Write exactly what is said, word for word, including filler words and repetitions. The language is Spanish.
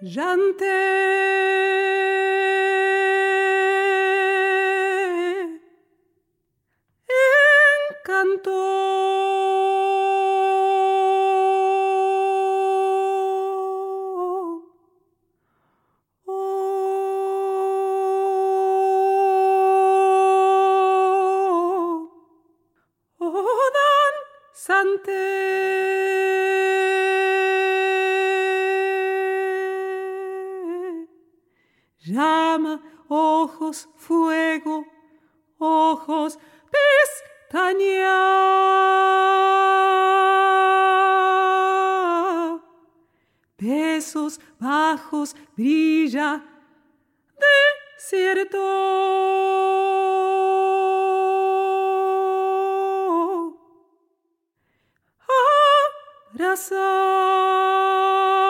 Llante, encanto, oh, oh, danzante. Llama, ojos, fuego, ojos, pestaña. Besos bajos, brilla, desierto. Abrazar.